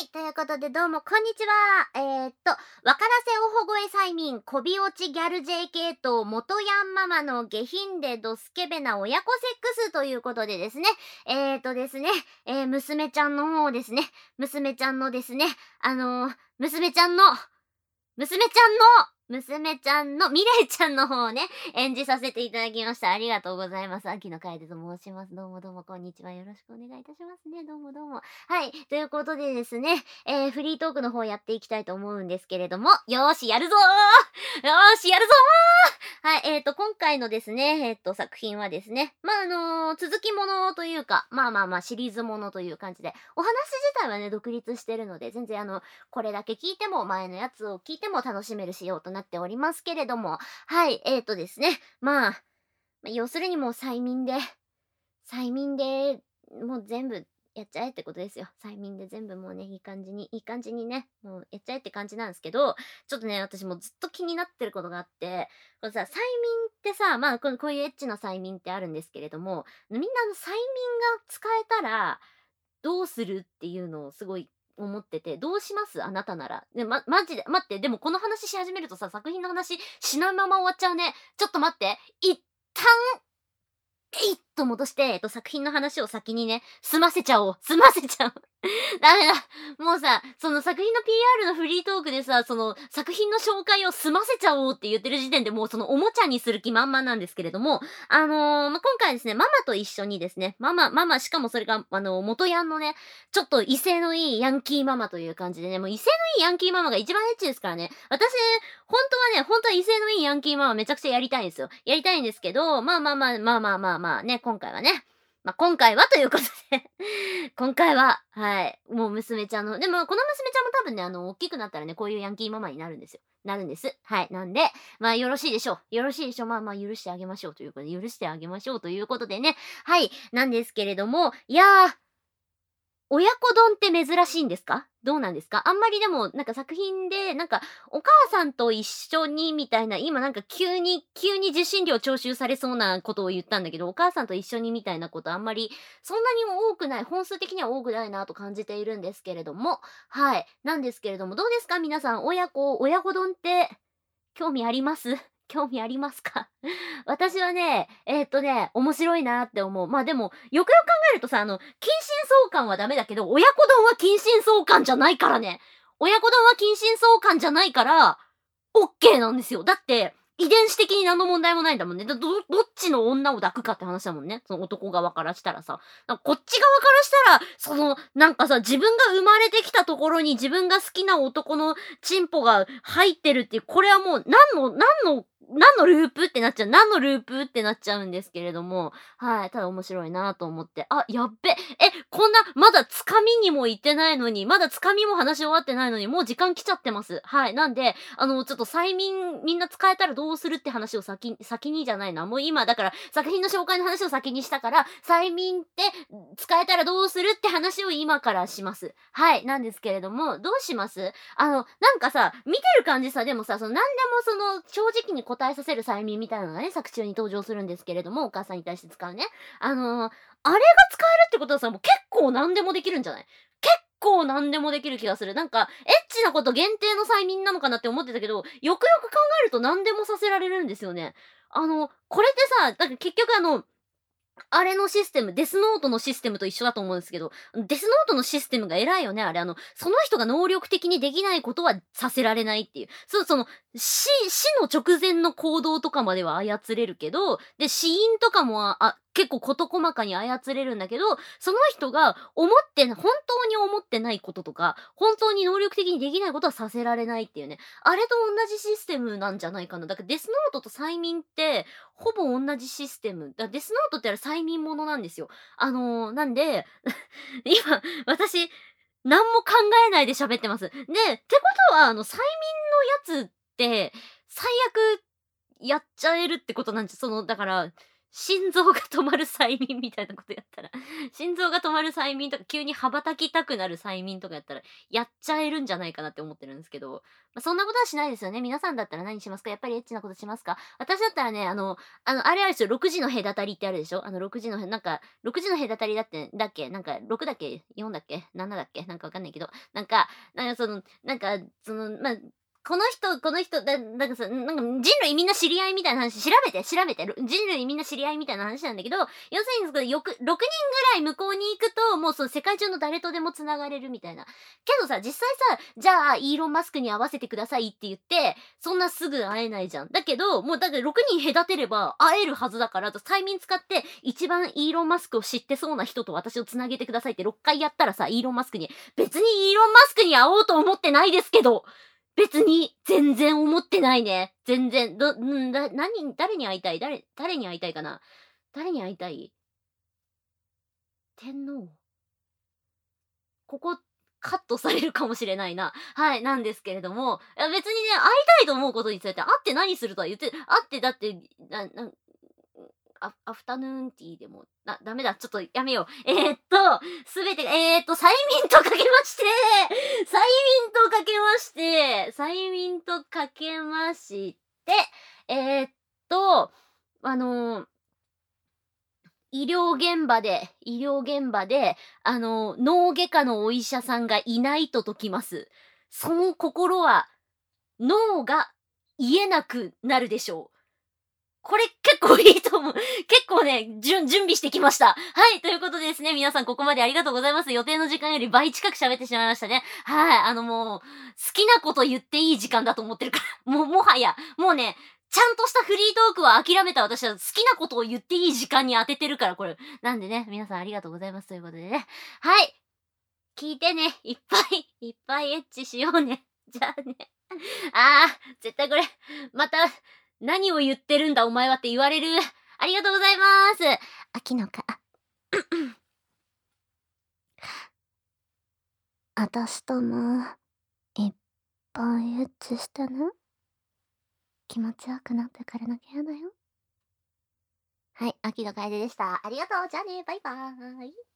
い、ということでどうもこんにちは。わからせおほごえ催眠、こび落ちギャル JK と元ヤンママの下品でドスケベな親子セックスということでですね、ですね、娘ちゃんの方ですね、娘ちゃんのですね、娘ちゃんのミレイちゃんの方をね、演じさせていただきました。ありがとうございます。秋の楓と申します。どうもどうも、こんにちは。よろしくお願いいたしますね。どうもどうも。はい。ということでですね、フリートークの方やっていきたいと思うんですけれども、よーし、やるぞーよーし、やるぞーはい。今回のですね、作品はですね、続きものというか、シリーズものという感じで、お話自体はね、独立してるので、全然これだけ聞いても、前のやつを聞いても楽しめる仕様となっておりますけれども、はい、ですね、要するにもう催眠で、もう全部やっちゃえってことですよ。催眠で全部もうね、いい感じにね、もうやっちゃえって感じなんですけど、ちょっとね、私もずっと気になってることがあって、これさ、催眠ってさ、こういうエッチな催眠ってあるんですけれども、みんな催眠が使えたら、どうするっていうのをすごい思ってて、どうしますあなたなら。マジで、待って、でもこの話し始めるとさ、作品の話しないまま終わっちゃうね。ちょっと待って。一旦、と戻して、作品の話を先にね、済ませちゃおう。ダメだ。もうさ、その作品の PR のフリートークでさ、その作品の紹介を済ませちゃおうって言ってる時点でもうそのおもちゃにする気満々なんですけれども、今回ですね、ママと一緒にですね、しかもそれが、元ヤンのね、ちょっと威勢のいいヤンキーママという感じでね、もう威勢のいいヤンキーママが一番エッチですからね。私、本当は威勢のいいヤンキーママめちゃくちゃやりたいんですよ。やりたいんですけど、ね、今回はね、今回はということで今回は、はい、もう娘ちゃんの、でもこの娘ちゃんも多分ね、大きくなったらね、こういうヤンキーママになるんですよ。なるんです。はい。なんで、よろしいでしょう。よろしいでしょう。許してあげましょうということで、許してあげましょうということでね。はい。なんですけれども、いやー、親子丼って珍しいんですか？どうなんですか？あんまりでも、なんか作品で、なんか、お母さんと一緒にみたいな、今なんか急に受信料徴収されそうなことを言ったんだけど、お母さんと一緒にみたいなことあんまり、そんなに多くない、本数的には多くないなと感じているんですけれども、はい。なんですけれども、どうですか？皆さん、親子丼って、興味あります興味ありますか？私はね、面白いなって思う。でも、よくよく考えるとさ、近親相関はダメだけど、親子丼は近親相関じゃないからね。親子丼は近親相関じゃないから、オッケーなんですよ。だって、遺伝子的に何の問題もないんだもんね。どっちの女を抱くかって話だもんね。その男側からしたらさ。こっち側からしたら、なんかさ、自分が生まれてきたところに自分が好きな男のチンポが入ってるっていう、これはもう、何のループってなっちゃう。何のループってなっちゃうんですけれども、はい。ただ面白いなと思って。あ、やっべ。こんな、まだつかみにも行ってないのに、まだつかみも話し終わってないのに、もう時間来ちゃってます。はい。なんで、ちょっと催眠みんな使えたらどうするって話を先にじゃないな。もう今、だから作品の紹介の話を先にしたから、催眠って使えたらどうするって話を今からします。はい。なんですけれども、どうします？なんかさ、見てる感じさ、でもさ、何でも正直に答えさせる催眠みたいなのがね、作中に登場するんですけれども、お母さんに対して使うね。あれが使えるってことはさ、もう結構何でもできるんじゃない？結構何でもできる気がする。なんか、エッチなこと限定の催眠なのかなって思ってたけど、よくよく考えると何でもさせられるんですよね。これってさ、だから結局あれのシステム、デスノートのシステムと一緒だと思うんですけど、デスノートのシステムが偉いよね、あれ。その人が能力的にできないことはさせられないっていう。死の直前の行動とかまでは操れるけど、で、死因とかも、結構事細かに操れるんだけど、その人が本当に思ってないこととか、本当に能力的にできないことはさせられないっていうね。あれと同じシステムなんじゃないかな。だからデスノートと催眠って、ほぼ同じシステム。デスノートってあれ催眠ものなんですよ。なんで、今、私、何も考えないで喋ってます。で、ってことは、催眠のやつって、最悪、やっちゃえるってことなんです。だから、 心臓が止まる催眠みたいなことやったら、心臓が止まる催眠とか、急に羽ばたきたくなる催眠とかやったら、やっちゃえるんじゃないかなって思ってるんですけど、そんなことはしないですよね。皆さんだったら何しますか？やっぱりエッチなことしますか？私だったらね、あれあるですよ、6時の隔たりってあるでしょ？6時のなんか、6時の隔たりだっけなんか、6だっけ ?4 だっけ ?7 だっけなんかわかんないけど、この人、なんかさ、なんか人類みんな知り合いみたいな話、調べて、人類みんな知り合いみたいな話なんだけど、要するにその6人ぐらい向こうに行くと、もうその世界中の誰とでも繋がれるみたいな。けどさ、実際さ、じゃあ、イーロン・マスクに合わせてくださいって言って、そんなすぐ会えないじゃん。だけど、もうだって6人隔てれば会えるはずだから、催眠使って一番イーロン・マスクを知ってそうな人と私を繋げてくださいって6回やったらさ、イーロン・マスクに、別にイーロン・マスクに会おうと思ってないですけど、別に、全然思ってないね。全然。誰に会いたい誰に会いたいかな誰に会いたい天皇。ここ、カットされるかもしれないな。はい、なんですけれども、いや別にね、会いたいと思うことについて、会って何するとは言って、会ってだって、アフタヌーンティーでも、ダメだ、ちょっとやめよう。すべてが、催眠とかけまして、催眠とかけまして、えーっと、あのー医療現場で、脳外科のお医者さんがいないと解きます。その心は、脳が癒えなくなるでしょう。これ結構いいと思う。結構ね、準備してきました。はい、ということでですね、皆さんここまでありがとうございます。予定の時間より倍近く喋ってしまいましたね。はい、もう、好きなこと言っていい時間だと思ってるから。もはや、もうね、ちゃんとしたフリートークは諦めた私は好きなことを言っていい時間に当ててるから、これ。なんでね、皆さんありがとうございますということでね。はい。聞いてね。いっぱいエッチしようね。じゃあね。絶対これ、また、何を言ってるんだお前はって言われる。ありがとうございます。秋のか。私とも、いっぱいエッチしてね。気持ちよくなってからの部屋だよ。はい、秋の楓でした。ありがとう。じゃあね。バイバーイ。